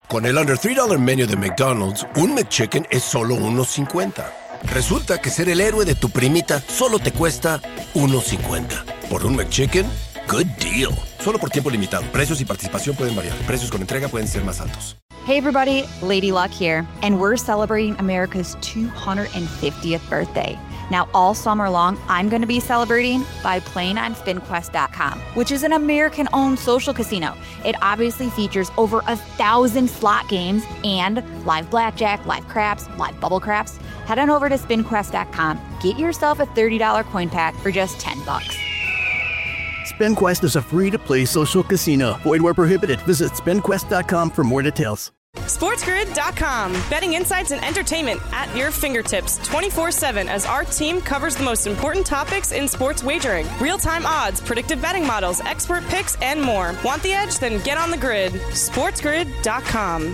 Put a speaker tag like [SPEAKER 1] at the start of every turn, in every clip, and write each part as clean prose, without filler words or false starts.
[SPEAKER 1] Con el Under $3 Menu de McDonald's, un McChicken es solo $1.50. Resulta que ser el héroe de tu primita solo te cuesta $1.50. Por un McChicken, good deal. Solo por tiempo limitado. Precios y participación pueden variar. Precios con entrega pueden ser más altos.
[SPEAKER 2] Hey everybody, Lady Luck here, and we're celebrating America's 250th birthday. Now, all summer long, I'm going to be celebrating by playing on SpinQuest.com, which is an American-owned social casino. It obviously features over 1,000 slot games and live blackjack, live craps, live bubble craps. Head on over to SpinQuest.com. Get yourself a $30 coin pack for just $10.
[SPEAKER 3] SpinQuest is a free-to-play social casino. Void where prohibited. Visit SpinQuest.com for more details.
[SPEAKER 4] SportsGrid.com. Betting insights and entertainment at your fingertips 24/7 as our team covers the most important topics in sports wagering. Real-time odds, predictive betting models, expert picks, and more. Want the edge? Then get on the grid. SportsGrid.com.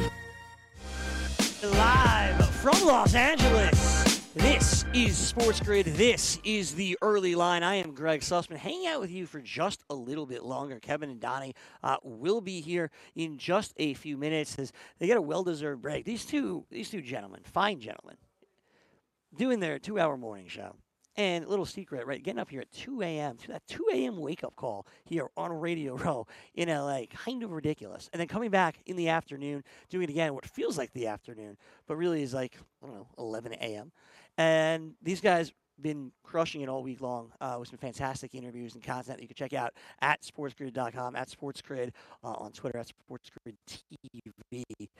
[SPEAKER 5] Live from Los Angeles, this is Sports Grid. This is the early line. I am Greg Sussman, hanging out with you for just a little bit longer. Kevin and Donnie will be here in just a few minutes as they get a well-deserved break. These two gentlemen, fine gentlemen, doing their 2-hour morning show. And a little secret, right? Getting up here at 2 a.m., to that 2 a.m. wake-up call here on Radio Row in LA, kind of ridiculous. And then coming back in the afternoon, doing it again, what feels like the afternoon, but really is like, 11 a.m. And these guys been crushing it all week long with some fantastic interviews and content that you can check out at sportsgrid.com, at sportsgrid, on Twitter, at sportsgridtv.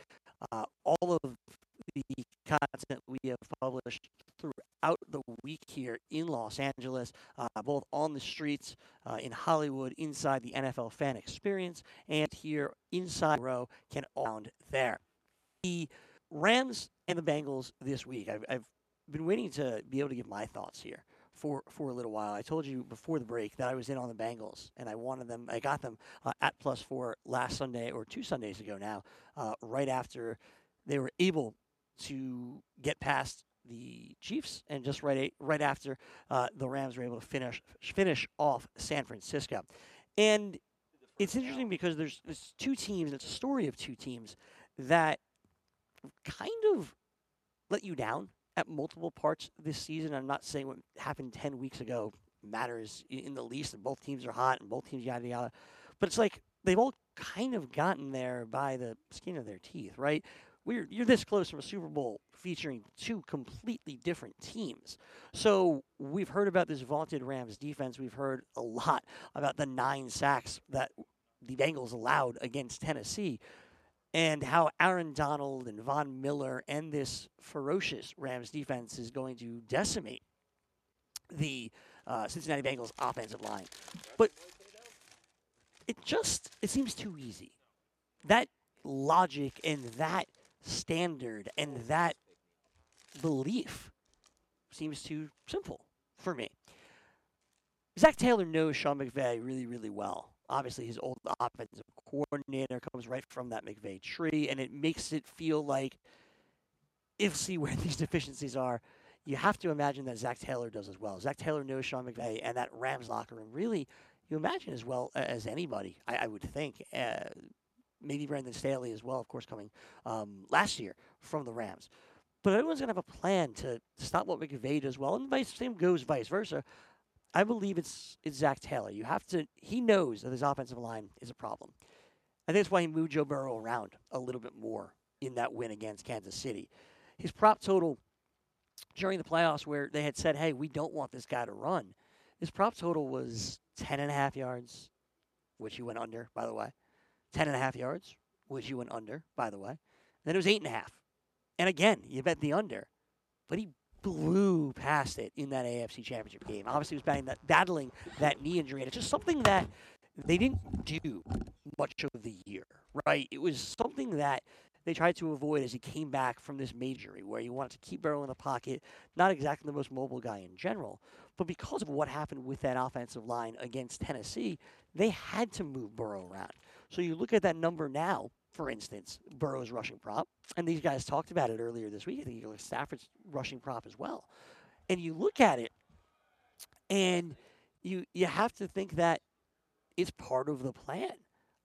[SPEAKER 5] All of the content we have published throughout the week here in Los Angeles, both on the streets, in Hollywood, inside the NFL fan experience, and here inside Row can all found there. The Rams and the Bengals this week. I've been waiting to be able to give my thoughts here for a little while. I told you before the break that I was in on the Bengals, and I got them at +4 last Sunday, or 2 Sundays ago now, right after they were able to get past the Chiefs, and just right after the Rams were able to finish off San Francisco. And it's interesting because there's two teams, it's a story of two teams that kind of let you down at multiple parts this season. I'm not saying what happened 10 weeks ago matters in the least, and both teams are hot and both teams yada yada. But it's like they've all kind of gotten there by the skin of their teeth, right? You're this close from a Super Bowl featuring two completely different teams. So we've heard about this vaunted Rams defense. We've heard a lot about the 9 sacks that the Bengals allowed against Tennessee, and how Aaron Donald and Von Miller and this ferocious Rams defense is going to decimate the Cincinnati Bengals offensive line. But it seems too easy. That logic and that standard and that belief seems too simple for me. Zac Taylor knows Sean McVay really, really well. Obviously, his old offensive coordinator comes right from that McVay tree, and it makes it feel like, see where these deficiencies are, you have to imagine that Zac Taylor does as well. Zac Taylor knows Sean McVay and that Rams locker room really, you imagine as well as anybody, I would think. Maybe Brandon Staley as well, of course, coming last year from the Rams. But everyone's going to have a plan to stop what McVay does well, and same goes vice versa. I believe it's Zac Taylor. He knows that his offensive line is a problem. I think that's why he moved Joe Burrow around a little bit more in that win against Kansas City. His prop total during the playoffs, where they had said, hey, we don't want this guy to run, his prop total was 10.5 yards, which he went under, by the way. 10.5 yards, which he went under, by the way. And then it was 8.5. And again, you bet the under. But he blew past it in that AFC Championship game. Obviously, he was battling that knee injury, and it's just something that they didn't do much of the year, right? It was something that they tried to avoid as he came back from this major injury, where you wanted to keep Burrow in the pocket, not exactly the most mobile guy in general, but because of what happened with that offensive line against Tennessee, they had to move Burrow around. So you look at that number now, for instance, Burrow's rushing prop, and these guys talked about it earlier this week. I think you look at Stafford's rushing prop as well. And you look at it, and you have to think that it's part of the plan.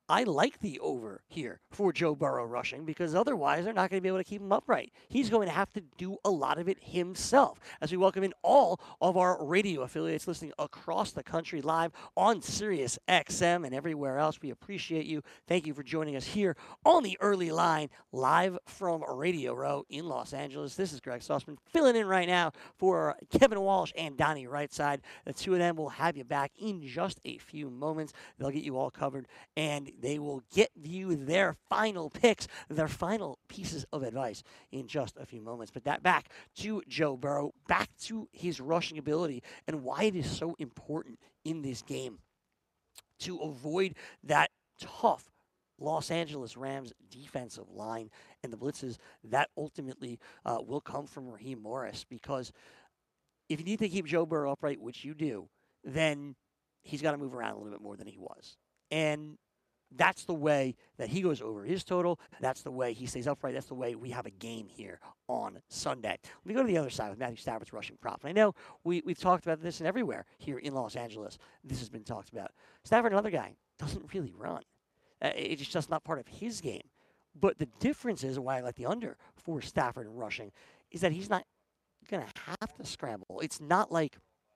[SPEAKER 5] I like the over here for Joe Burrow rushing because otherwise they're not going to be able to keep him upright. He's going to have to do a lot of it himself. As we welcome in all of our radio affiliates listening across the country live on Sirius XM and everywhere else, we appreciate you. Thank you for joining us here on the early line, live from Radio Row in Los Angeles. This is Greg Sussman filling in right now for Kevin Walsh and Donnie Rightside. The two of them will have you back in just a few moments. They'll get you all covered, and they will get you their final picks, their final pieces of advice in just a few moments. But that back to Joe Burrow, back to his rushing ability and why it is so important in this game to avoid that tough Los Angeles Rams defensive line and the blitzes that ultimately will come from Raheem Morris. Because if you need to keep Joe Burrow upright, which you do, then he's got to move around a little bit more than he was. And that's the way that he goes over his total. That's the way he stays upright. That's the way we have a game here on Sunday. Let me go to the other side with Matthew Stafford's rushing prop. And I know we've talked about this and everywhere here in Los Angeles. This has been talked about. Stafford, another guy, doesn't really run. It's just not part of his game. But the difference is why I like the under for Stafford and rushing is that he's not going to have to scramble. It's not like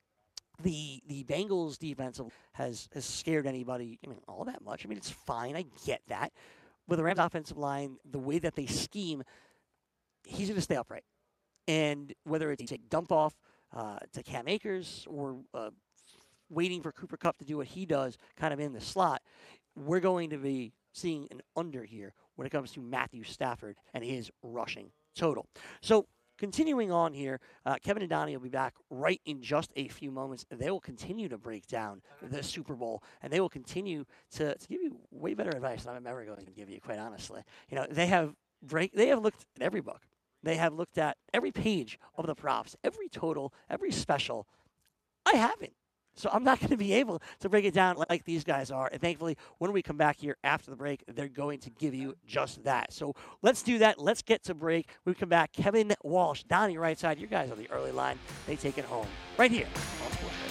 [SPEAKER 5] the Bengals defense has scared anybody, all that much. It's fine. I get that. But the Rams offensive line, the way that they scheme, he's going to stay upright. And whether it's a dump off to Cam Akers or waiting for Cooper Kupp to do what he does kind of in the slot, we're going to be seeing an under here when it comes to Matthew Stafford and his rushing total. So continuing on here, Kevin and Donnie will be back right in just a few moments. They will continue to break down the Super Bowl, and they will continue to give you way better advice than I'm ever going to give you, quite honestly. They have looked at every book. They have looked at every page of the props, every total, every special. I haven't. So I'm not going to be able to break it down like these guys are. And thankfully, when we come back here after the break, they're going to give you just that. So let's do that. Let's get to break. When we come back, Kevin Walsh, Donnie Rightside, you guys are the early line. They take it home right here on Sports Grid.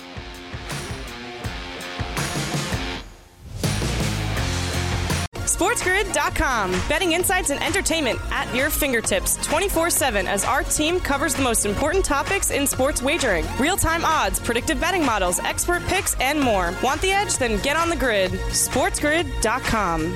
[SPEAKER 4] SportsGrid.com. Betting insights and entertainment at your fingertips 24/7 as our team covers the most important topics in sports wagering. Real-time odds, predictive betting models, expert picks, and more. Want the edge? Then get on the grid. SportsGrid.com.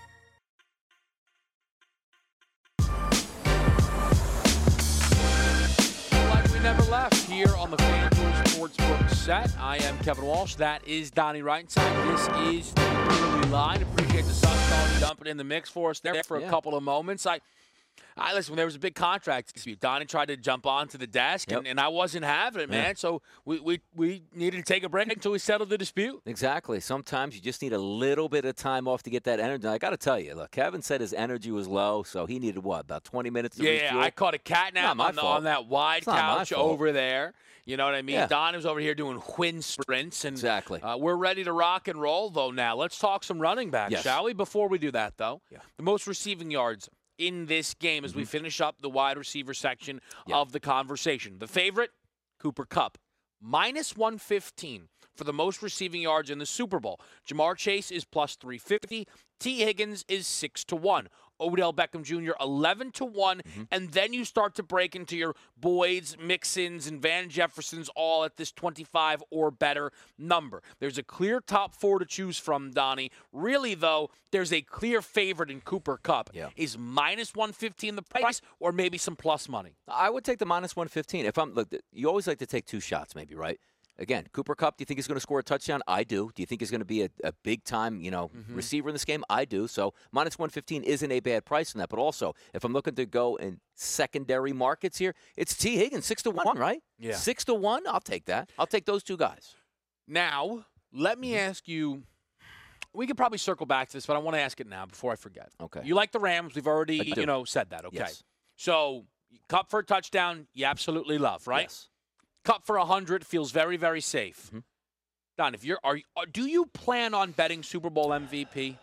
[SPEAKER 6] Like we never left here on the FanDuel Sportsbook set. I am Kevin Walsh. That is Donnie Rightside. This is the early line. Appreciate the Sun dumping in the mix for us there for a couple of moments. I listen, when there was a big contract dispute, Donnie tried to jump onto the desk, and I wasn't having it, man. So we needed to take a break until we settled the dispute.
[SPEAKER 7] Exactly. Sometimes you just need a little bit of time off to get that energy. I got to tell you, look, Kevin said his energy was low, so he needed, about 20 minutes to refuel?
[SPEAKER 6] Yeah, I caught a catnap on that wide couch over there. You know what I mean? Yeah. Don is over here doing Quinn sprints. And,
[SPEAKER 7] exactly.
[SPEAKER 6] We're ready to rock and roll, though, now. Let's talk some running backs, shall we? Before we do that, though, the most receiving yards in this game as we finish up the wide receiver section of the conversation. The favorite, Cooper Kupp, minus 115 for the most receiving yards in the Super Bowl. Jamar Chase is plus 350. T. Higgins is 6-1. Odell Beckham Jr. 11-1, and then you start to break into your Boyds, Mixons, and Van Jeffersons all at this 25 or better number. There's a clear top four to choose from, Donnie. Really, though, there's a clear favorite in Cooper Kupp.
[SPEAKER 7] Yeah.
[SPEAKER 6] Is minus 115 the price, or maybe some plus money?
[SPEAKER 7] I would take the minus 115. Look, you always like to take two shots, maybe, right? Again, Cooper Kupp, do you think he's going to score a touchdown? I do. Do you think he's going to be a big-time, receiver in this game? I do. So minus 115 isn't a bad price on that. But also, if I'm looking to go in secondary markets here, it's T. Higgins, 6-1, right?
[SPEAKER 6] Yeah.
[SPEAKER 7] 6-1, I'll take that. I'll take those two guys.
[SPEAKER 6] Now, let me ask you, we could probably circle back to this, but I want to ask it now before I forget.
[SPEAKER 7] Okay.
[SPEAKER 6] You like the Rams. We've already, said that, okay?
[SPEAKER 7] Yes.
[SPEAKER 6] So, Kupp for a touchdown, you absolutely love, right?
[SPEAKER 7] Yes.
[SPEAKER 6] Kupp for 100 feels very, very safe. Don, do you plan on betting Super Bowl MVP?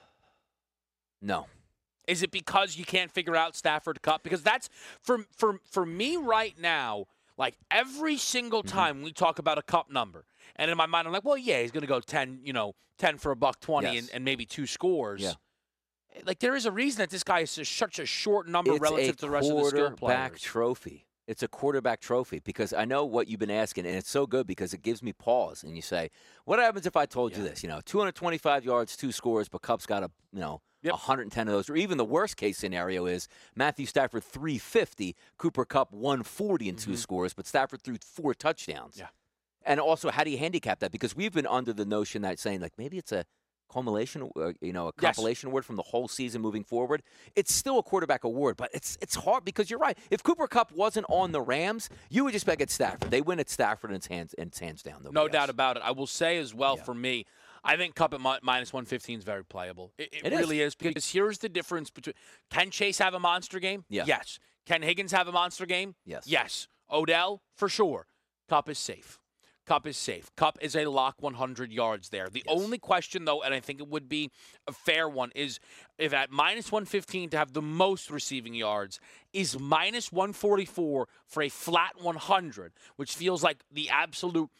[SPEAKER 7] No.
[SPEAKER 6] Is it because you can't figure out Stafford Kupp? Because that's for me right now. Like every single time we talk about a Kupp number, and in my mind I'm like, well, yeah, he's going to go 10 for $120 and maybe 2 scores.
[SPEAKER 7] Yeah.
[SPEAKER 6] Like, there is a reason that this guy is such a short number relative to the rest of the skill players.
[SPEAKER 7] It's a quarterback trophy. It's a quarterback trophy because I know what you've been asking, and it's so good because it gives me pause. And you say, what happens if I told you this? 225 yards, 2 scores, but Kupp's got 110 of those. Or even the worst case scenario is Matthew Stafford 350, Cooper Kupp 140 and 2 scores, but Stafford threw 4 touchdowns.
[SPEAKER 6] Yeah.
[SPEAKER 7] And also, how do you handicap that? Because we've been under the notion that saying, like, maybe it's a compilation award from the whole season moving forward. It's still a quarterback award, but it's hard because you're right. If Cooper Kupp wasn't on the Rams, you would just bet at Stafford. They win at Stafford and it's hands down.
[SPEAKER 6] No doubt about it. I will say as well for me, I think Kupp at minus 115 is very playable. It really is because here's the difference between can Chase have a monster game?
[SPEAKER 7] Yeah.
[SPEAKER 6] Yes. Can Higgins have a monster game?
[SPEAKER 7] Yes.
[SPEAKER 6] Yes. Odell for sure. Kupp is safe. Kupp is safe. Kupp is a lock 100 yards there. The only question, though, and I think it would be a fair one, is if at minus 115 to have the most receiving yards is minus 144 for a flat 100, which feels like the absolute,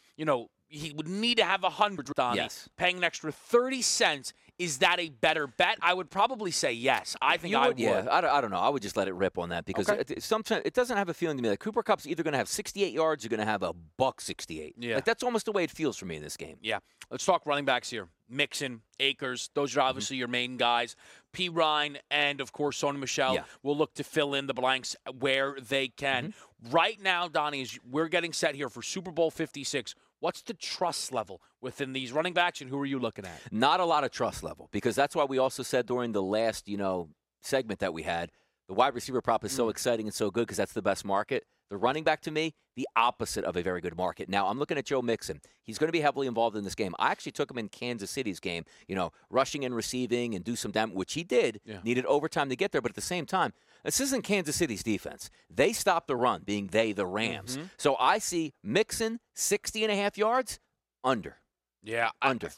[SPEAKER 6] he would need to have 100, Donnie.
[SPEAKER 7] Yes.
[SPEAKER 6] Paying an extra 30 cents. Is that a better bet? I would probably say yes. I think I would.
[SPEAKER 7] Yeah, I don't know. I would just let it rip on that because sometimes it doesn't have a feeling to me like Cooper Kupp's either going to have 68 yards or going to have a $168.
[SPEAKER 6] Yeah.
[SPEAKER 7] Like that's almost the way it feels for me in this game.
[SPEAKER 6] Yeah. Let's talk running backs here. Mixon, Akers, those are obviously your main guys. P. Ryan and, of course, Sony Michel will look to fill in the blanks where they can. Right now, Donnie, as we're getting set here for Super Bowl 56, what's the trust level within these running backs, and who are you looking at?
[SPEAKER 7] Not a lot of trust level because that's why we also said during the last, segment that we had, the wide receiver prop is so exciting and so good because that's the best market. The running back, to me, the opposite of a very good market. Now, I'm looking at Joe Mixon. He's going to be heavily involved in this game. I actually took him in Kansas City's game, rushing and receiving and do some damage, which he did. Yeah. Needed overtime to get there, but at the same time, this isn't Kansas City's defense. They stopped the run, being the Rams. So I see Mixon, 60.5 yards, under.
[SPEAKER 6] Yeah.
[SPEAKER 7] Under.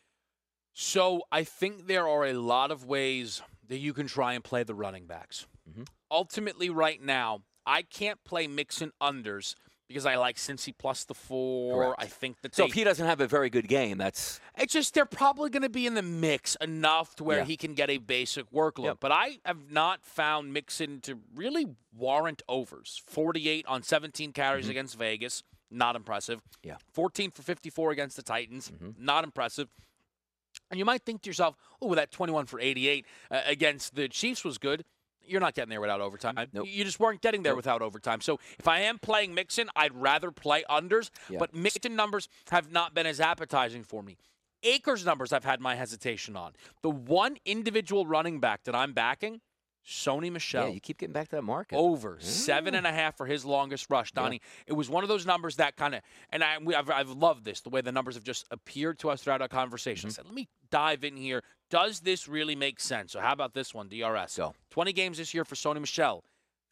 [SPEAKER 6] So I think there are a lot of ways that you can try and play the running backs. Ultimately, right now, I can't play Mixon unders because I like Cincy plus the 4.
[SPEAKER 7] Correct.
[SPEAKER 6] I think that
[SPEAKER 7] so if he doesn't have a very good game, it's
[SPEAKER 6] just they're probably going to be in the mix enough to where he can get a basic workload.
[SPEAKER 7] Yep.
[SPEAKER 6] But I have not found Mixon to really warrant overs. 48 on 17 carries against Vegas, not impressive.
[SPEAKER 7] Yeah.
[SPEAKER 6] 14 for 54 against the Titans, not impressive. And you might think to yourself, oh, that 21 for 88 against the Chiefs was good. You're not getting there without overtime.
[SPEAKER 7] Nope.
[SPEAKER 6] You just weren't getting there without overtime. So if I am playing Mixon, I'd rather play unders.
[SPEAKER 7] Yeah.
[SPEAKER 6] But Mixon numbers have not been as appetizing for me. Akers numbers I've had my hesitation on. The one individual running back that I'm backing, Sony Michel.
[SPEAKER 7] Yeah, you keep getting back to that market.
[SPEAKER 6] Over 7.5 for his longest rush, Donnie. Yeah. It was one of those numbers that kind of, and I've loved this, the way the numbers have just appeared to us throughout our conversation. I said, let me dive in here. Does this really make sense? So how about this one, DRS?
[SPEAKER 7] Go.
[SPEAKER 6] 20 games this year for Sony Michel.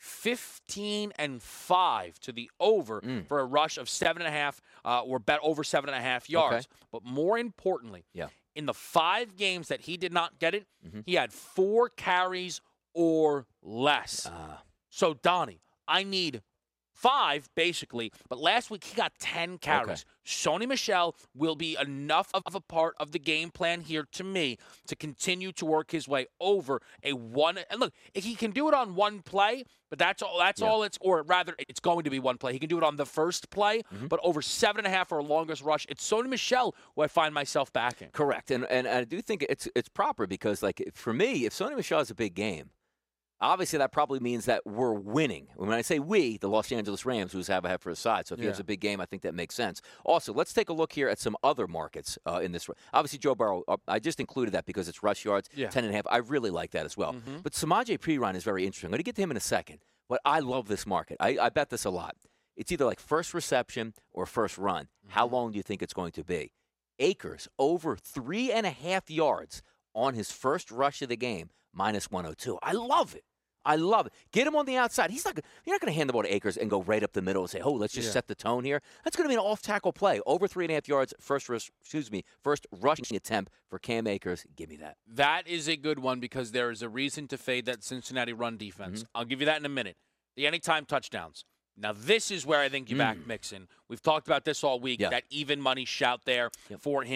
[SPEAKER 6] 15-5 to the over for a rush of 7.5 or bet over 7.5 yards.
[SPEAKER 7] Okay.
[SPEAKER 6] But more importantly, in the 5 games that he did not get it, he had 4 carries or less. So, Donnie, I need 5, basically. But last week, he got 10 carries.
[SPEAKER 7] Okay.
[SPEAKER 6] Sony Michel will be enough of a part of the game plan here to me to continue to work his way over a one. And look, if he can do it on one play, but that's all it's, or rather, it's going to be one play. He can do it on the first play, but over 7.5 for a longest rush. It's Sony Michel who I find myself backing.
[SPEAKER 7] Correct. And I do think it's proper because, like, for me, if Sony Michel has a big game, obviously, that probably means that we're winning. When I say we, the Los Angeles Rams, who's have a head for his side. So if he has a big game, I think that makes sense. Also, let's take a look here at some other markets in this. Obviously, Joe Burrow, I just included that because it's rush yards, 10.5. I really like that as well. But Samaje Perine is very interesting. I'm going to get to him in a second. But I love this market. I bet this a lot. It's either like first reception or first run. How long do you think it's going to be? Akers, over 3.5 yards on his first rush of the game, minus 102. I love it. I love it. Get him on the outside. You're not going to hand the ball to Akers and go right up the middle and say, "Oh, let's just set the tone here." That's going to be an off-tackle play. Over 3.5 yards, first rushing attempt for Cam Akers. Give me that.
[SPEAKER 6] That is a good one because there is a reason to fade that Cincinnati run defense. I'll give you that in a minute. The anytime touchdowns. Now, this is where I think you back Mixon. We've talked about this all week, that even money shout there for him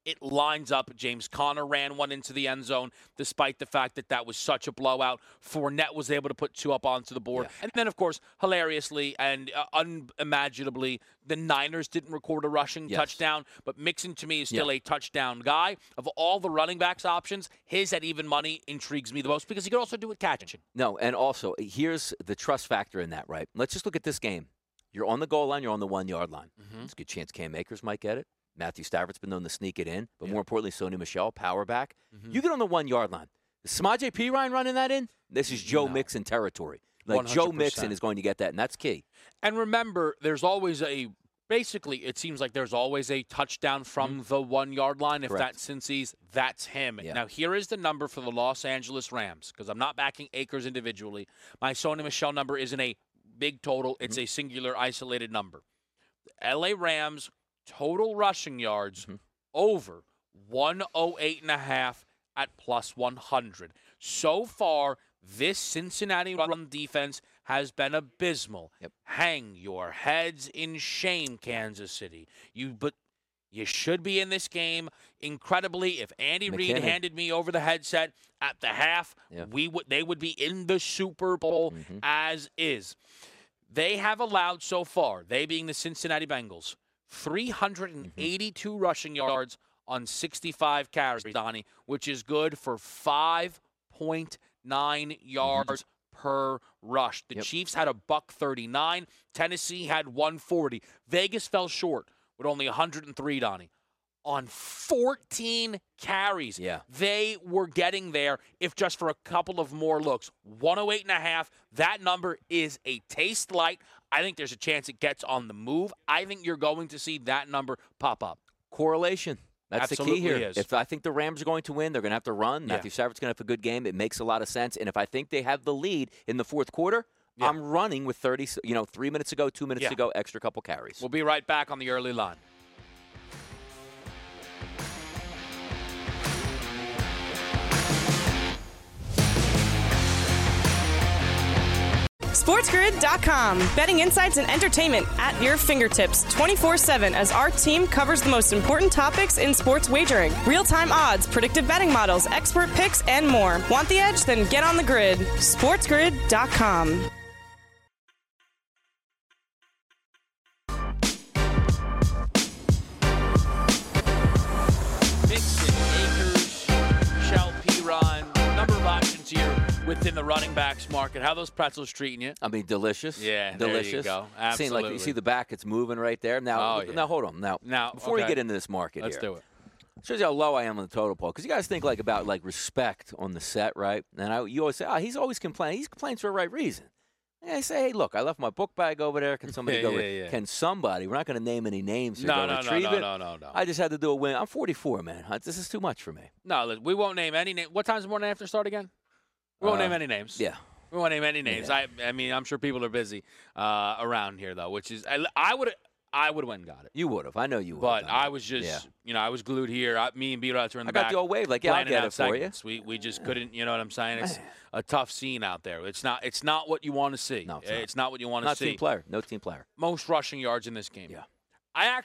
[SPEAKER 6] it lines up. James Conner ran one into the end zone, despite the fact that that was such a blowout. Fournette was able to put 2 up onto the board. Yeah. And then, of course, hilariously and unimaginably, the Niners didn't record a rushing touchdown. But Mixon, to me, is still a touchdown guy. Of all the running backs options, his at even money intrigues me the most because he could also do it catching.
[SPEAKER 7] No, and also, here's the trust factor in that, right? Let's just look at this game. You're on the goal line. You're on the 1-yard line. It's a good chance Cam Akers might get it. Matthew Stafford's been known to sneak it in. But more importantly, Sony Michel, power back. You get on the 1-yard line. Is Samaje Perine running that in? This is Joe Mixon territory. Like 100%. Joe Mixon is going to get that, and that's key.
[SPEAKER 6] And remember, there's always basically, it seems like there's always a touchdown from the 1-yard line. If that's Cincy's, that's him. Yeah. Now, here is the number for the Los Angeles Rams, because I'm not backing Akers individually. My Sony Michel number isn't a big total. It's a singular, isolated number. The L.A. Rams total rushing yards over 108.5 at plus 100. So far, this Cincinnati run defense has been abysmal. Hang your heads in shame, Kansas City. But you should be in this game. Incredibly, if Andy Reid handed me over the headset at the half, they would be in the Super Bowl as is. They have allowed so far, they being the Cincinnati Bengals, 382 rushing yards on 65 carries, Donnie, which is good for 5.9 yards per rush. The Chiefs had $139. Tennessee had 140. Vegas fell short with only 103, Donnie. On 14 carries. They were getting there if just for a couple of more looks. 108.5, that number is a taste light. I think there's a chance it gets on the move. I think you're going to see that number pop up.
[SPEAKER 7] Correlation. That's
[SPEAKER 6] Absolutely
[SPEAKER 7] the key here.
[SPEAKER 6] Is.
[SPEAKER 7] If I think the Rams are going to win, they're going to have to run. Matthew Stafford's going to have a good game. It makes a lot of sense. And if I think they have the lead in the fourth quarter, I'm running with 3 minutes ago, 2 minutes ago, extra couple carries.
[SPEAKER 6] We'll be right back on the early line.
[SPEAKER 4] SportsGrid.com. Betting insights and entertainment at your fingertips 24/7 as our team covers the most important topics in sports wagering. Real-time odds, predictive betting models, expert picks, and more. Want the edge? Then get on the grid. SportsGrid.com.
[SPEAKER 6] Mixon, Akers, Michel, Perine, number of options here within the running backs market. How are those pretzels treating you?
[SPEAKER 7] I mean, delicious.
[SPEAKER 6] Yeah,
[SPEAKER 7] delicious.
[SPEAKER 6] There you go. Absolutely.
[SPEAKER 7] Like you see the back, it's moving right there. Now, now hold on. Now before we get into this market
[SPEAKER 6] Let's do it.
[SPEAKER 7] Shows you how low I am on the total poll. Because you guys think about respect on the set, right? And you always say, he's always complaining. He's complaining for the right reason. And I say, hey, look, I left my book bag over there. Can somebody go? Can somebody? We're not going to name any names here.
[SPEAKER 6] No.
[SPEAKER 7] I just had to do a win. I'm 44, man. This is too much for me.
[SPEAKER 6] No, we won't name any name. What time's the morning after start again? We won't name any names.
[SPEAKER 7] Yeah.
[SPEAKER 6] We won't name any names. Yeah. I mean, I'm sure people are busy around here, though, which is I would have went and got it.
[SPEAKER 7] You would have. I know you would.
[SPEAKER 6] But I was just, I was glued here. Me and B-Rods were in the back.
[SPEAKER 7] I got the old wave. Like, I'll get it for you.
[SPEAKER 6] We just couldn't, you know what I'm saying? It's a tough scene out there. It's not what you want to see.
[SPEAKER 7] No,
[SPEAKER 6] it's not what you want to see.
[SPEAKER 7] Not team player. No team player.
[SPEAKER 6] Most rushing yards in this game.
[SPEAKER 7] Yeah.
[SPEAKER 6] I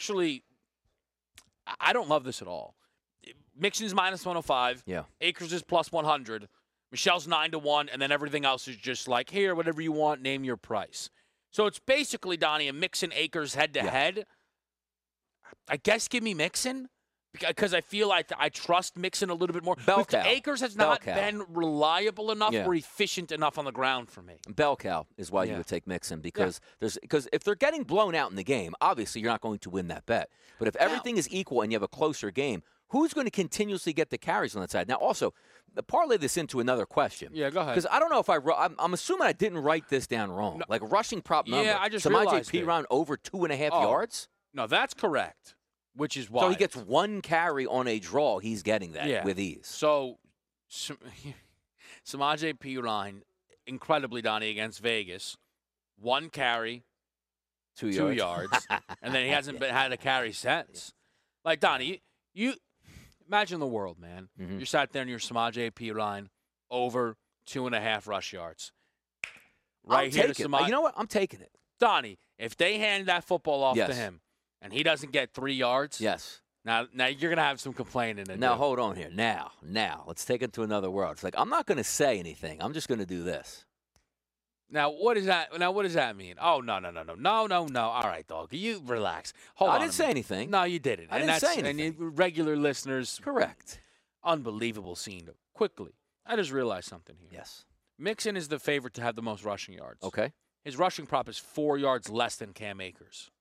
[SPEAKER 6] don't love this at all. Mixon's minus 105.
[SPEAKER 7] Yeah.
[SPEAKER 6] Akers is plus 100. Michel's 9-1, and then everything else is just like, here, whatever you want, name your price. So it's basically, Donnie, a Mixon Akers head-to-head. I guess give me Mixon because I feel like I trust Mixon a little bit more. Akers has not been reliable enough or efficient enough on the ground for me.
[SPEAKER 7] Bell cow is why you would take Mixon because if they're getting blown out in the game, obviously you're not going to win that bet. But if everything is equal and you have a closer game, who's going to continuously get the carries on that side? Now, also, parlay this into another question.
[SPEAKER 6] Yeah, go ahead.
[SPEAKER 7] Because I don't know if I'm assuming I didn't write this down wrong. No. Like rushing prop number.
[SPEAKER 6] Yeah, I just realized
[SPEAKER 7] Samaje Perine over 2.5 yards?
[SPEAKER 6] No, that's correct, which is why.
[SPEAKER 7] So he gets one carry on a draw. He's getting that with ease.
[SPEAKER 6] So Samaje Perine, incredibly, Donnie, against Vegas, one carry, 2 yards, and then he hasn't had a carry since. Like, Donnie, you imagine the world, man. Mm-hmm. You're sat there and you're Samaje Perine over 2.5 rush yards. Right here to Samaje.
[SPEAKER 7] You know what? I'm taking it.
[SPEAKER 6] Donnie, if they hand that football off to him and he doesn't get 3 yards, Now you're gonna have some complaining.
[SPEAKER 7] Now hold on here. Now, let's take it to another world. It's like I'm not going to say anything. I'm just going to do this.
[SPEAKER 6] Now what is that? Now what does that mean? Oh no. All right, dog. You relax. Hold on.
[SPEAKER 7] I didn't say anything.
[SPEAKER 6] No, you didn't.
[SPEAKER 7] I didn't say anything.
[SPEAKER 6] And you, regular listeners,
[SPEAKER 7] Correct.
[SPEAKER 6] Unbelievable scene. Quickly, I just realized something here.
[SPEAKER 7] Yes.
[SPEAKER 6] Mixon is the favorite to have the most rushing yards.
[SPEAKER 7] Okay.
[SPEAKER 6] His rushing prop is 4 yards less than Cam Akers.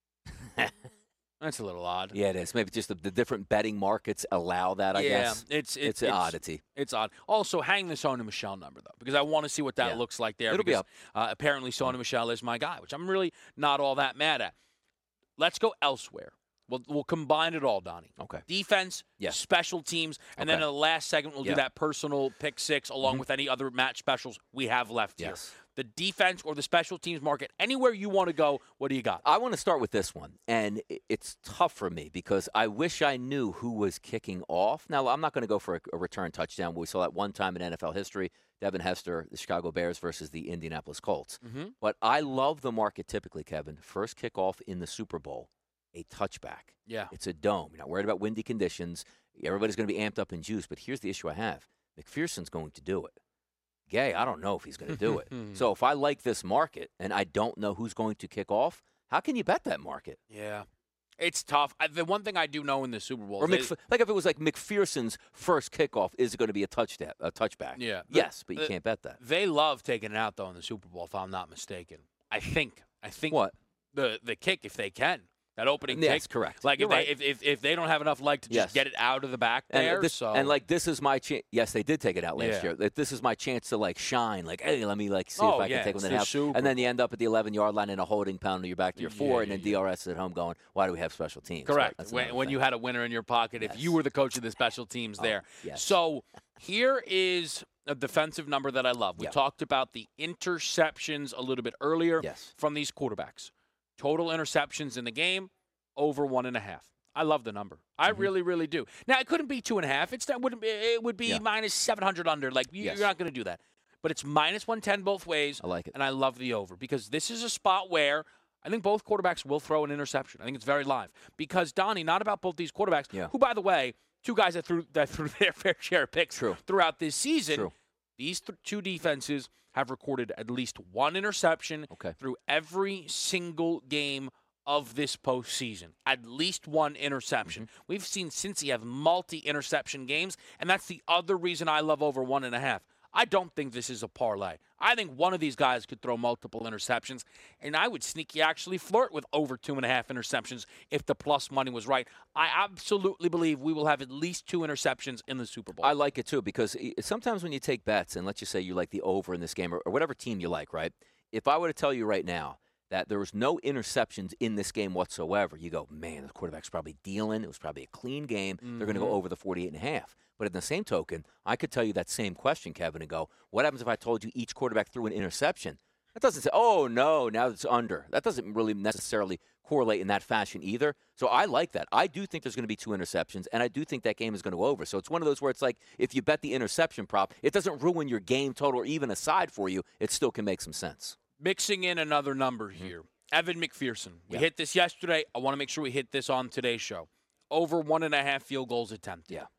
[SPEAKER 6] That's a little odd.
[SPEAKER 7] Yeah, it is. Maybe just the different betting markets allow that, I guess.
[SPEAKER 6] It's
[SPEAKER 7] an oddity.
[SPEAKER 6] It's odd. Also, hang the Sony Michel number, though, because I want to see what that looks like there.
[SPEAKER 7] It'll be up.
[SPEAKER 6] Apparently, Sony Michel is my guy, which I'm really not all that mad at. Let's go elsewhere. We'll combine it all, Donnie.
[SPEAKER 7] Okay.
[SPEAKER 6] Defense, special teams, and then in the last segment, we'll do that personal pick six along with any other match specials we have left here. The defense or the special teams market, anywhere you want to go, what do you got?
[SPEAKER 7] I want to start with this one, and it's tough for me because I wish I knew who was kicking off. Now, I'm not going to go for a return touchdown. We saw that one time in NFL history, Devin Hester, the Chicago Bears versus the Indianapolis Colts. But I love the market typically, Kevin. First kickoff in the Super Bowl, a touchback.
[SPEAKER 6] Yeah.
[SPEAKER 7] It's a dome. You're not worried about windy conditions. Everybody's going to be amped up in juice. But here's the issue I have. McPherson's going to do it. Gay, I don't know if he's going to do it. So if I like this market and I don't know who's going to kick off, how can you bet that market?
[SPEAKER 6] Yeah. It's tough. The one thing I do know in the Super Bowl,
[SPEAKER 7] like if it was like McPherson's first kickoff, is it going to be a touchback?
[SPEAKER 6] Yeah.
[SPEAKER 7] Yes, but you can't bet that.
[SPEAKER 6] They love taking it out though in the Super Bowl, if I'm not mistaken. I think
[SPEAKER 7] what
[SPEAKER 6] the kick, if they can. That opening kick.
[SPEAKER 7] Yes, correct.
[SPEAKER 6] Like if they don't have enough leg to just get it out of the back there.
[SPEAKER 7] And this is my chance. Yes, they did take it out last year. This is my chance to shine. Hey, let me see if I can take one and a half. And then you end up at the 11-yard line in a holding pound, and you're back to your 4, and then DRS is at home going, why do we have special teams?
[SPEAKER 6] Correct. When you had a winner in your pocket, if you were the coach of the special teams there.
[SPEAKER 7] Yes.
[SPEAKER 6] So here is a defensive number that I love. We talked about the interceptions a little bit earlier from these quarterbacks. Total interceptions in the game, over 1.5. I love the number. I really, really do. Now, it couldn't be 2.5. It would be minus 700 under. You're not going to do that. But it's minus 110 both ways.
[SPEAKER 7] I like it.
[SPEAKER 6] And I love the over because this is a spot where I think both quarterbacks will throw an interception. I think it's very live. Because, Donnie, not about both these quarterbacks, who, by the way, two guys that threw their fair share of picks throughout this season.
[SPEAKER 7] True.
[SPEAKER 6] These two defenses have recorded at least one interception through every single game of this postseason. At least one interception. We've seen Cincy have multi-interception games, and that's the other reason I love over 1.5. I don't think this is a parlay. I think one of these guys could throw multiple interceptions, and I would sneaky actually flirt with over 2.5 interceptions if the plus money was right. I absolutely believe we will have at least 2 interceptions in the Super Bowl.
[SPEAKER 7] I like it, too, because sometimes when you take bets, and let's just say you like the over in this game, or whatever team you like, right? If I were to tell you right now that there was no interceptions in this game whatsoever, you go, man, the quarterback's probably dealing. It was probably a clean game. They're going to go over the 48.5. But in the same token, I could tell you that same question, Kevin, and go, what happens if I told you each quarterback threw an interception? That doesn't say, oh, no, now it's under. That doesn't really necessarily correlate in that fashion either. So I like that. I do think there's going to be 2 interceptions, and I do think that game is going to go over. So it's one of those where it's like if you bet the interception prop, it doesn't ruin your game total or even a side for you. It still can make some sense.
[SPEAKER 6] Mixing in another number here. Evan McPherson. We hit this yesterday. I want to make sure we hit this on today's show. Over 1.5 field goals attempted.
[SPEAKER 7] Yeah.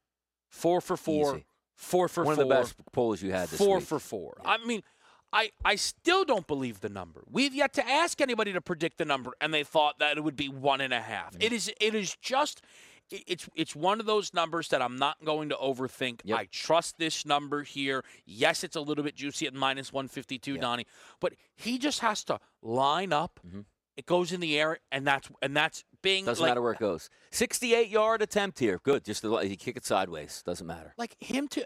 [SPEAKER 6] 4 for 4.
[SPEAKER 7] Easy.
[SPEAKER 6] 4 for 4.
[SPEAKER 7] One of the best polls you had this
[SPEAKER 6] 4
[SPEAKER 7] week.
[SPEAKER 6] for 4.
[SPEAKER 7] Yeah.
[SPEAKER 6] I mean, I still don't believe the number. We've yet to ask anybody to predict the number, and they thought that it would be 1.5. It is just... It's one of those numbers that I'm not going to overthink. I trust this number here. Yes, it's a little bit juicy at minus 152, Donnie, but he just has to line up. It goes in the air, and that's being
[SPEAKER 7] doesn't matter where it goes. 68-yard attempt here. Good. Just you kick it sideways. Doesn't matter.
[SPEAKER 6] Like him to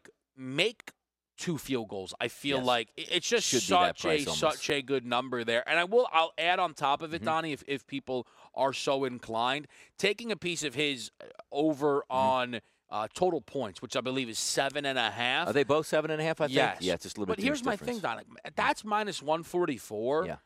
[SPEAKER 6] make 2 field goals. I feel like it's just such a good number there. And I'll add on top of it, Donnie, if people are so inclined, taking a piece of his over on total points, which I believe is 7.5.
[SPEAKER 7] Are they both 7.5? I think.
[SPEAKER 6] Yes.
[SPEAKER 7] Yeah, it's just a little bit.
[SPEAKER 6] But here's my thing, Donnie. That's minus 144.
[SPEAKER 7] Yeah.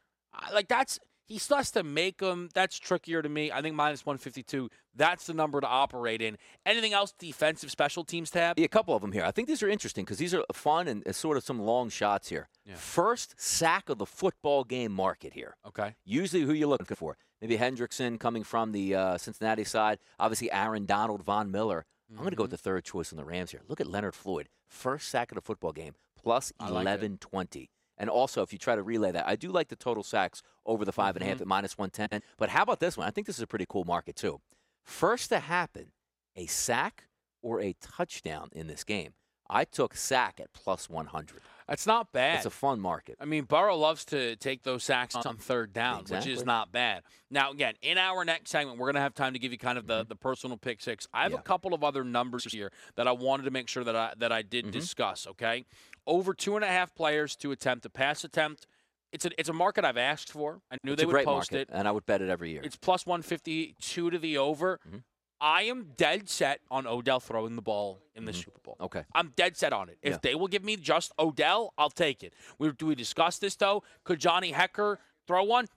[SPEAKER 6] He still has to make them. That's trickier to me. I think minus 152, that's the number to operate in. Anything else defensive special teams tab?
[SPEAKER 7] Yeah, a couple of them here. I think these are interesting because these are fun and sort of some long shots here. Yeah. First sack of the football game market here.
[SPEAKER 6] Okay.
[SPEAKER 7] Usually who you're looking for. maybe Hendrickson coming from the Cincinnati side. Obviously, Aaron Donald, Von Miller. I'm going to go with the third choice on the Rams here. Look at Leonard Floyd, first sack of the football game, plus 1120. And also, if you try to relay that, I do like the total sacks over the 5.5 at minus 110. But how about this one? I think this is a pretty cool market, too. First to happen, a sack or a touchdown in this game. I took sack at plus 100.
[SPEAKER 6] That's not bad.
[SPEAKER 7] It's a fun market.
[SPEAKER 6] I mean, Burrow loves to take those sacks on third down, which is not bad. Now, again, in our next segment, we're going to have time to give you kind of the personal pick six. I have a couple of other numbers here that I wanted to make sure that I did discuss, okay? Over 2.5 players to attempt a pass attempt. It's a market I've asked for. I knew they would post it.
[SPEAKER 7] And I would bet it every year.
[SPEAKER 6] It's plus 152 to the over. I am dead set on Odell throwing the ball in the Super Bowl.
[SPEAKER 7] Okay.
[SPEAKER 6] I'm dead set on it. If they will give me just Odell, I'll take it. Do we discuss this, though? Could Johnny Hekker throw one?